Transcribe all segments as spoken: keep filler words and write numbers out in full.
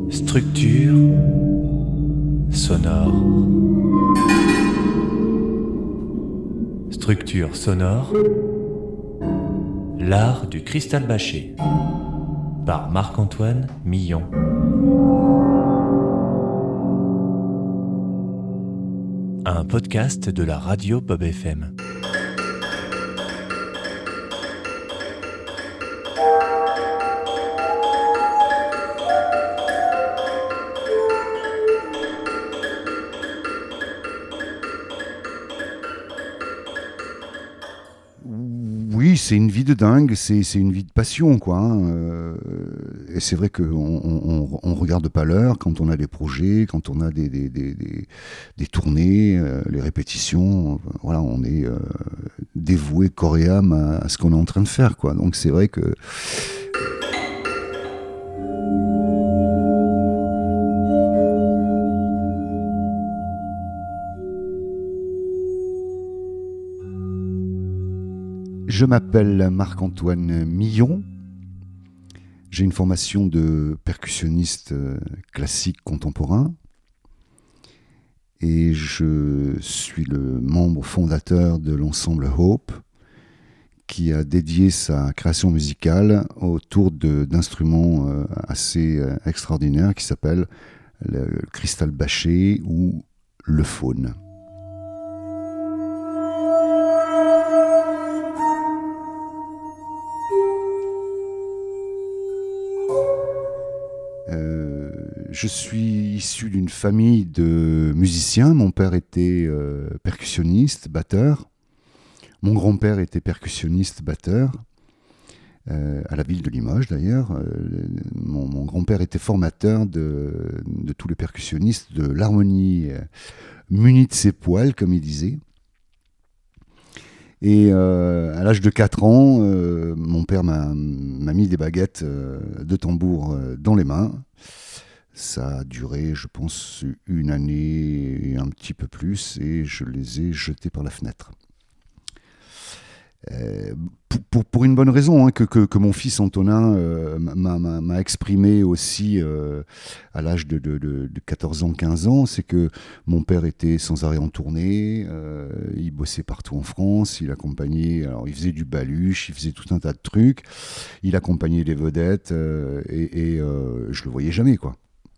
Structure sonore. Structure sonore. L'art du cristal bâché. Par Marc-Antoine Millon. Un podcast de la radio Pop F M. Oui, c'est une vie de dingue, c'est, c'est une vie de passion, quoi. Hein. Euh, et c'est vrai qu'on on, on regarde pas l'heure quand on a des projets, quand on a des, des, des, des, des tournées, euh, les répétitions. Voilà, on est euh, dévoué corps et âme à, à ce qu'on est en train de faire, quoi. Donc c'est vrai que... Je m'appelle Marc-Antoine Millon. J'ai une formation de percussionniste classique contemporain et je suis le membre fondateur de l'ensemble Hope qui a dédié sa création musicale autour de, d'instruments assez extraordinaires qui s'appellent le cristal bâché ou le faune. Euh, je suis issu d'une famille de musiciens. Mon père était euh, percussionniste, batteur. Mon grand-père était percussionniste, batteur, euh, à la ville de Limoges d'ailleurs. Euh, mon, mon grand-père était formateur de, de tous les percussionnistes de l'harmonie, euh, muni de ses poils, comme il disait. Et euh, à l'âge de quatre ans, euh, mon père m'a, m'a mis des baguettes euh, de tambour euh, dans les mains. Ça a duré, je pense, une année et un petit peu plus, et je les ai jetés par la fenêtre. Euh, pour, pour, pour une bonne raison, hein, que, que, que mon fils Antonin euh, m'a, m'a, m'a exprimé aussi euh, à l'âge de, de, de, de quatorze ans, quinze ans, c'est que mon père était sans arrêt en tournée, euh, il bossait partout en France, il accompagnait, alors il faisait du baluche, il faisait tout un tas de trucs, il accompagnait les vedettes, euh, et, et euh, je le voyais jamais, quoi.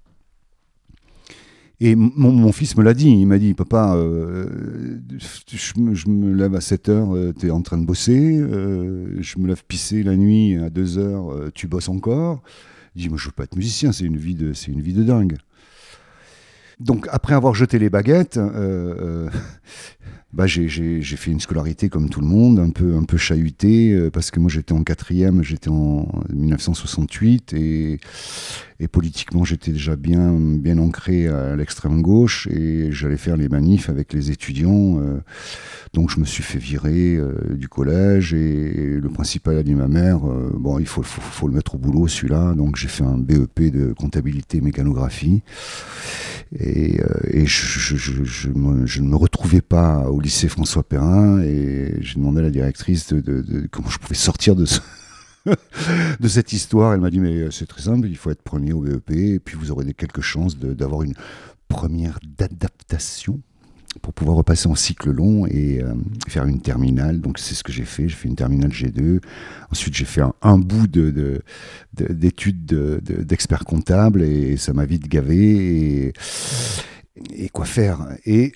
Et mon, mon fils me l'a dit, il m'a dit, papa, euh, je, me, je me lève à sept heures, euh, t'es en train de bosser, euh, je me lève pisser la nuit à deux heures, euh, tu bosses encore. Il dit, moi je veux pas être musicien, c'est une vie de, c'est une vie de dingue. Donc après avoir jeté les baguettes, euh, euh, bah j'ai, j'ai, j'ai fait une scolarité comme tout le monde, un peu, un peu chahutée, euh, parce que moi j'étais en quatrième, j'étais en dix-neuf cent soixante-huit, et, et politiquement j'étais déjà bien, bien ancré à l'extrême gauche, et j'allais faire les manifs avec les étudiants, euh, donc je me suis fait virer euh, du collège, et, et le principal a dit à ma mère, euh, bon il faut, faut, faut le mettre au boulot celui-là, donc j'ai fait un B E P de comptabilité et mécanographie, et, euh, et je, je, je, je, me, je ne me retrouvais pas au lycée François Perrin, et j'ai demandé à la directrice de, de, de comment je pouvais sortir de, ce de cette histoire. Elle m'a dit, mais c'est très simple, il faut être premier au B E P, et puis vous aurez quelques chances de, d'avoir une première d'adaptation pour pouvoir repasser en cycle long et euh, faire une terminale. Donc c'est ce que j'ai fait, j'ai fait une terminale G deux, ensuite j'ai fait un, un bout de, de, de, d'études de, de, d'expert comptable, et ça m'a vite gavé, et, et quoi faire. Et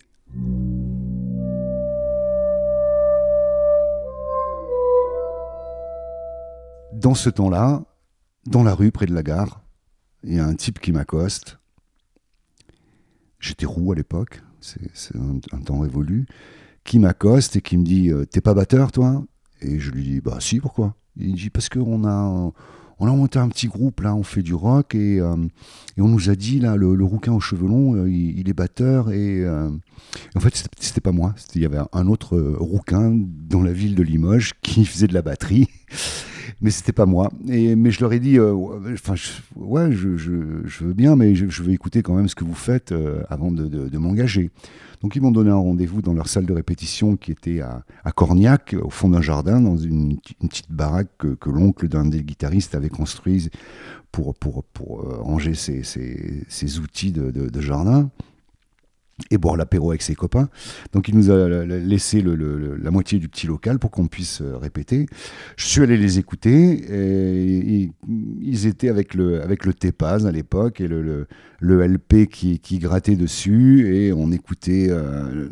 dans ce temps-là, dans la rue près de la gare, il y a un type qui m'accoste. J'étais roux à l'époque, c'est, c'est un, un temps révolu, qui m'accoste et qui me dit « T'es pas batteur, toi ?» Et je lui dis « Bah si, pourquoi ?» Il dit « Parce qu'on a, on a monté un petit groupe, là, on fait du rock, et, euh, et on nous a dit, là, le, le rouquin aux cheveux longs, euh, il, il est batteur, et... Euh, en fait, c'était, c'était pas moi, c'était, il y avait un autre euh, rouquin dans la ville de Limoges qui faisait de la batterie. mais c'était pas moi. Et, mais je leur ai dit, euh, enfin, je, ouais, je, je, je veux bien, mais je, je veux écouter quand même ce que vous faites euh, avant de, de, de m'engager. Donc ils m'ont donné un rendez-vous dans leur salle de répétition qui était à, à Corniac, au fond d'un jardin, dans une, une petite baraque que, que l'oncle d'un des guitaristes avait construite pour, pour, pour euh, ranger ses, ses, ses outils de, de, de jardin et boire l'apéro avec ses copains. Donc il nous a laissé le, le, la moitié du petit local pour qu'on puisse répéter. Je suis allé les écouter et, et ils étaient avec le, avec le T-Paz à l'époque et le, le, le L P qui, qui grattait dessus et on écoutait euh,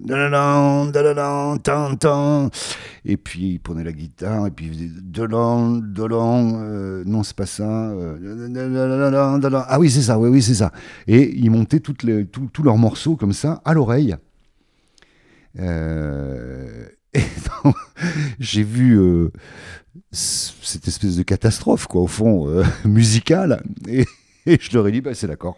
et puis il prenait la guitare et puis il faisait Delan, Delan, euh, non c'est pas ça, euh, ah oui c'est ça, oui, oui c'est ça. Et ils montaient toutes les, tous, tous leurs morceaux comme ça à l'oreille. Euh, et donc, j'ai vu euh, cette espèce de catastrophe, quoi, au fond, euh, musicale. Et, et je leur ai dit, bah, c'est d'accord.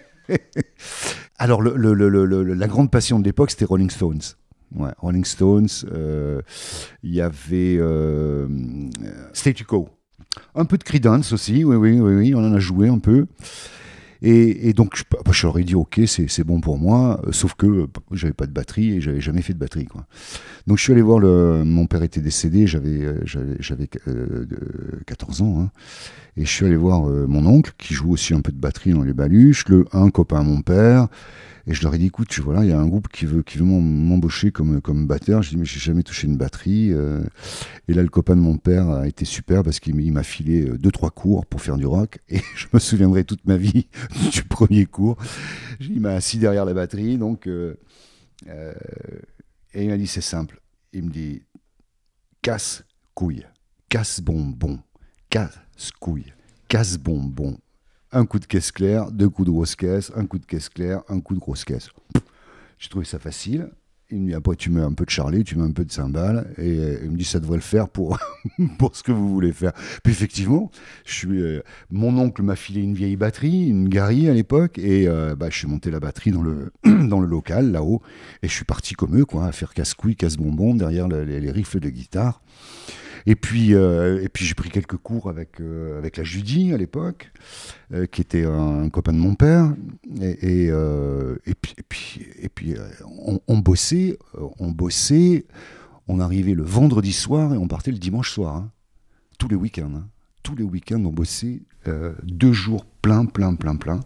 Alors, le, le, le, le, la grande passion de l'époque, c'était Rolling Stones. Ouais, Rolling Stones. Il euh, y avait euh, Statu Quo. Un peu de Creedence aussi, oui, oui, oui, oui, on en a joué un peu. Et, et donc, je, bah, je leur ai dit, ok, c'est, c'est bon pour moi, euh, sauf que euh, j'avais pas de batterie et j'avais jamais fait de batterie, quoi. Donc, je suis allé voir, le, mon père était décédé, j'avais, euh, j'avais, j'avais euh, quatorze ans, hein, et je suis allé voir euh, mon oncle, qui joue aussi un peu de batterie dans les baluches, le, un copain à mon père, et je leur ai dit, écoute, voilà, il y a un groupe qui veut, qui veut m'embaucher comme, comme batteur. Je dis, mais j'ai jamais touché une batterie. Euh, et là, le copain de mon père a été super parce qu'il m'a filé deux, trois cours pour faire du rock. Et je me souviendrai toute ma vie du premier cours. Il m'a assis derrière la batterie. Donc, euh, euh, et il m'a dit, c'est simple. Il me dit, casse couille, casse bonbon, casse couille, casse bonbon. Un coup de caisse claire, deux coups de grosse caisse, un coup de caisse claire, un coup de grosse caisse. J'ai trouvé ça facile. Il me dit, après, tu mets un peu de charlet, tu mets un peu de cymbale. Et il me dit, ça devrait le faire pour, pour ce que vous voulez faire. Puis effectivement, je suis, euh, mon oncle m'a filé une vieille batterie, une Gary à l'époque. Et euh, bah, je suis monté la batterie dans le, dans le local, là-haut. Et je suis parti comme eux, quoi, à faire casse-couille, casse-bonbon, derrière le, les, les riffles de guitare. Et puis, euh, et puis j'ai pris quelques cours avec, euh, avec la Judy à l'époque, euh, qui était un, un copain de mon père. Et, et, euh, et puis, et puis, et puis euh, on, on bossait, on bossait, on arrivait le vendredi soir et on partait le dimanche soir. Hein. Tous les week-ends. Hein. Tous les week-ends, on bossait euh, deux jours plein, plein, plein, plein.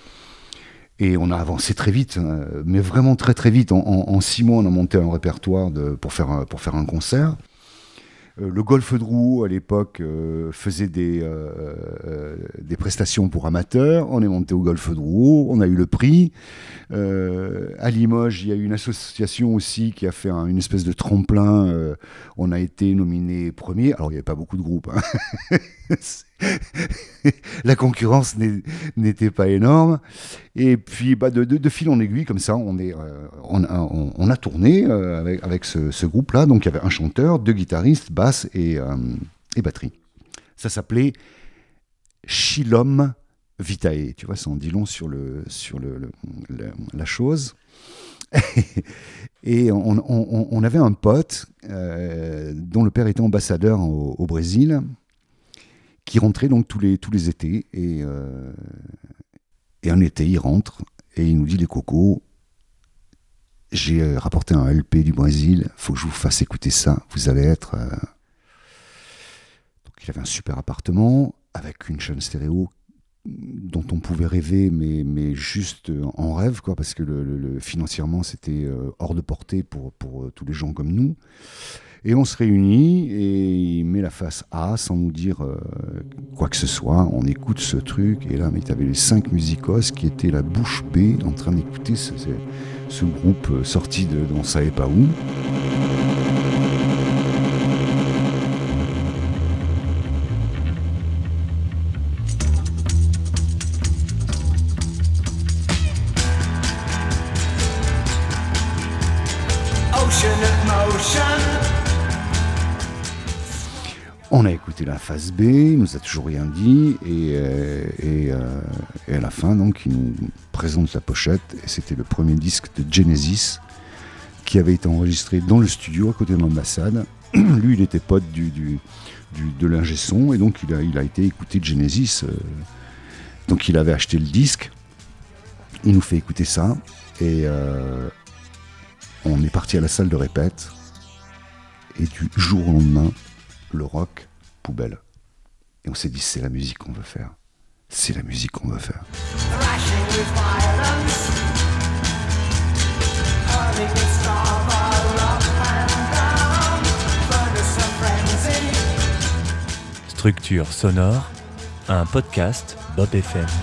Et on a avancé très vite, hein, mais vraiment très, très vite. En, en, en six mois, on a monté un répertoire de, pour, faire, pour faire un concert. Le Golfe de Roux, à l'époque, euh, faisait des, euh, euh, des prestations pour amateurs. On est monté au Golfe de Roux, on a eu le prix. Euh, à Limoges, il y a eu une association aussi qui a fait un, une espèce de tremplin. Euh, on a été nominé premier. Alors, il n'y avait pas beaucoup de groupes. Hein. La concurrence n'est, n'était pas énorme. Et puis, bah, de, de, de fil en aiguille, comme ça, on, est, euh, on, on, on a tourné euh, avec, avec ce, ce groupe-là. Donc, il y avait un chanteur, deux guitaristes, basse et, euh, et batterie. Ça s'appelait Chilom Vitae. Tu vois, ça en dit long sur, le, sur le, le, le, la chose. Et on, on, on avait un pote euh, dont le père était ambassadeur au, au Brésil, qui rentrait donc tous les, tous les étés. Et, euh, et un été, il rentre et il nous dit, les cocos, j'ai rapporté un L P du Brésil, il faut que je vous fasse écouter ça. Vous allez être... Euh... Donc, il avait un super appartement avec une chaîne stéréo dont on pouvait rêver, mais, mais juste en rêve, quoi, parce que le, le, financièrement, c'était hors de portée pour, pour tous les gens comme nous. Et on se réunit et il met la face A sans nous dire euh, quoi que ce soit. On écoute ce truc et là, mais tu avais les cinq musicos qui étaient la bouche bée en train d'écouter ce, ce, ce groupe sorti de, de on ne savait pas où. On a écouté la phase B, il nous a toujours rien dit, et, euh, et, euh, et à la fin, donc, il nous présente la pochette, et c'était le premier disque de Genesis, qui avait été enregistré dans le studio à côté de l'ambassade, lui, il était pote du, du, du, de l'ingé son, et donc il a, il a été écouté de Genesis. Euh, donc il avait acheté le disque, il nous fait écouter ça, et euh, on est parti à la salle de répète, et du jour au lendemain, le rock, poubelle. Et on s'est dit, c'est la musique qu'on veut faire. C'est la musique qu'on veut faire. Structure sonore, un podcast Bob F M.